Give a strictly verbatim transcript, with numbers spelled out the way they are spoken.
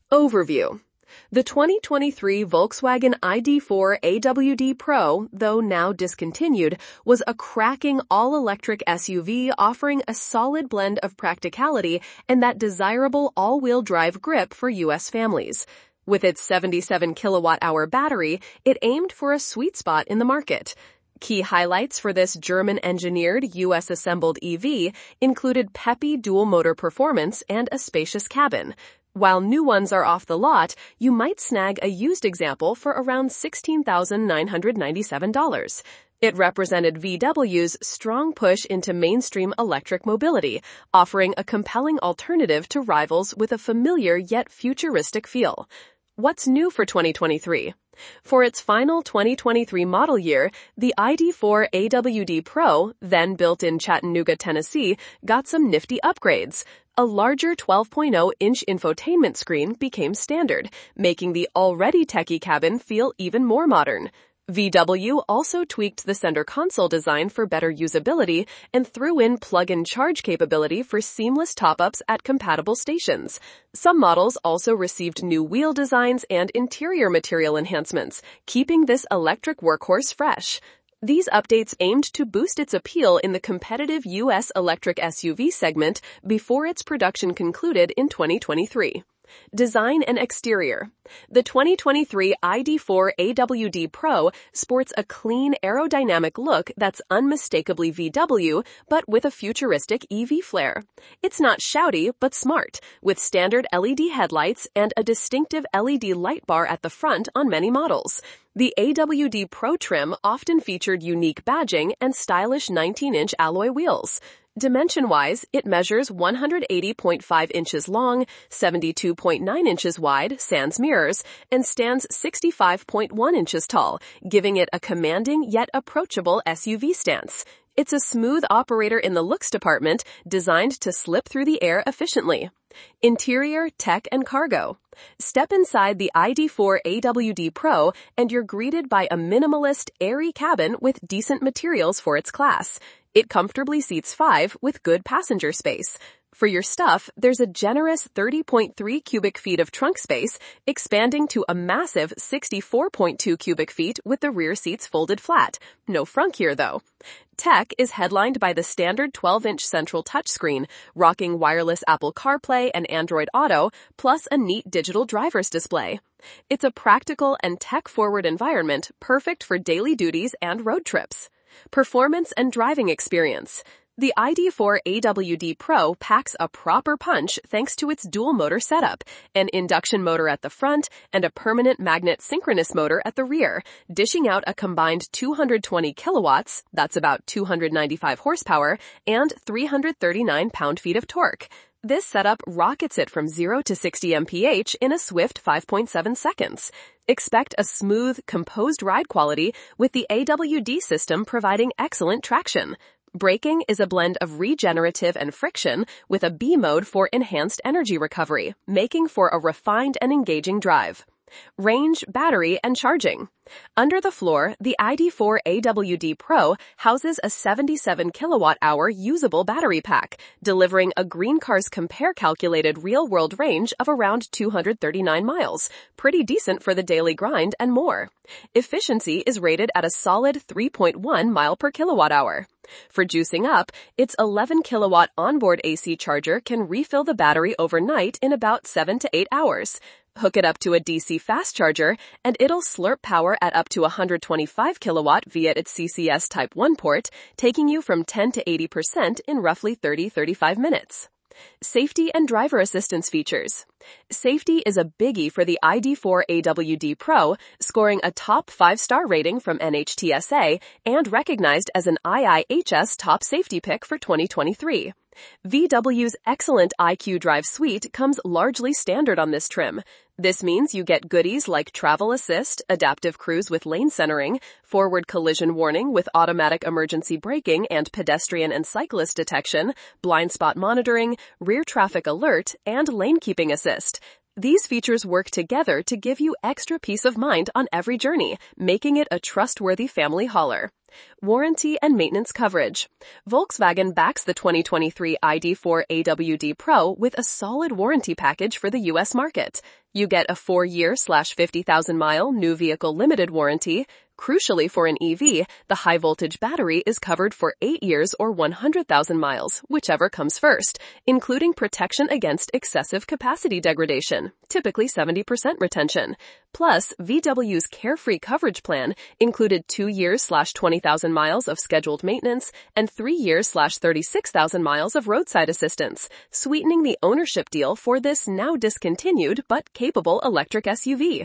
Overview. The twenty twenty-three Volkswagen I D four A W D Pro, though now discontinued, was a cracking all-electric S U V offering a solid blend of practicality and that desirable all-wheel drive grip for U S families. With its seventy-seven kilowatt hour battery, it aimed for a sweet spot in the market. Key highlights for this German-engineered, U S-assembled E V included peppy dual-motor performance and a spacious cabin. While new ones are off the lot, you might snag a used example for around sixteen thousand nine hundred ninety-seven dollars. It represented V W's strong push into mainstream electric mobility, offering a compelling alternative to rivals with a familiar yet futuristic feel. What's new for twenty twenty-three? For its final twenty twenty-three model year, the I D four A W D Pro, then built in Chattanooga, Tennessee, got some nifty upgrades. A larger twelve point oh inch infotainment screen became standard, making the already techy cabin feel even more modern. V W also tweaked the center console design for better usability and threw in plug-in charge capability for seamless top-ups at compatible stations. Some models also received new wheel designs and interior material enhancements, keeping this electric workhorse fresh. These updates aimed to boost its appeal in the competitive U S electric S U V segment before its production concluded in twenty twenty-three. Design and exterior. The twenty twenty-three I D four A W D Pro sports a clean aerodynamic look that's unmistakably V W, but with a futuristic E V flair. It's not shouty, but smart, with standard L E D headlights and a distinctive L E D light bar at the front on many models. The A W D Pro trim often featured unique badging and stylish nineteen inch alloy wheels. Dimension-wise, it measures one hundred eighty point five inches long, seventy-two point nine inches wide, sans mirrors, and stands sixty-five point one inches tall, giving it a commanding yet approachable S U V stance. It's a smooth operator in the looks department, designed to slip through the air efficiently. Interior, tech, and cargo. Step inside the I D four A W D Pro and you're greeted by a minimalist, airy cabin with decent materials for its class. It comfortably seats five with good passenger space. For your stuff, there's a generous thirty point three cubic feet of trunk space, expanding to a massive sixty-four point two cubic feet with the rear seats folded flat. No frunk here, though. Tech is headlined by the standard twelve inch central touchscreen, rocking wireless Apple CarPlay and Android Auto, plus a neat digital driver's display. It's a practical and tech-forward environment perfect for daily duties and road trips. Performance and driving experience. The I D four A W D Pro packs a proper punch thanks to its dual-motor setup, an induction motor at the front and a permanent magnet synchronous motor at the rear, dishing out a combined two hundred twenty kilowatts, that's about two hundred ninety-five horsepower, and three hundred thirty-nine pound-feet of torque. This setup rockets it from zero to sixty miles per hour in a swift five point seven seconds. Expect a smooth, composed ride quality with the A W D system providing excellent traction. Braking is a blend of regenerative and friction with a B mode for enhanced energy recovery, making for a refined and engaging drive. Range, battery, and charging. Under the floor, the I D four A W D Pro houses a seventy-seven kilowatt hour usable battery pack, delivering a Green Cars Compare calculated real-world range of around two hundred thirty-nine miles, pretty decent for the daily grind and more. Efficiency is rated at a solid three point one mile per kilowatt hour. For juicing up, its eleven kilowatt onboard A C charger can refill the battery overnight in about seven to eight hours. Hook it up to a D C fast charger, and it'll slurp power at up to one hundred twenty-five kilowatt via its C C S Type one port, taking you from ten to eighty percent in roughly thirty to thirty-five minutes. Safety and driver assistance features. Safety is a biggie for the I D four A W D Pro, scoring a top five star rating from N H T S A and recognized as an I I H S top safety pick for twenty twenty-three. V W's excellent I Q Drive suite comes largely standard on this trim. This means you get goodies like travel assist, adaptive cruise with lane centering, forward collision warning with automatic emergency braking and pedestrian and cyclist detection, blind spot monitoring, rear traffic alert, and lane keeping assist. These features work together to give you extra peace of mind on every journey, making it a trustworthy family hauler. Warranty and maintenance coverage. Volkswagen backs the twenty twenty-three I D four A W D Pro with a solid warranty package for the U S market. You get a four-year slash fifty thousand mile new vehicle limited warranty. Crucially for an E V, the high-voltage battery is covered for eight years or one hundred thousand miles, whichever comes first, including protection against excessive capacity degradation, typically seventy percent retention. Plus, V W's Carefree Coverage Plan included two years slash twenty thousand miles of scheduled maintenance and three years slash thirty-six thousand miles of roadside assistance, sweetening the ownership deal for this now discontinued but capable electric S U V.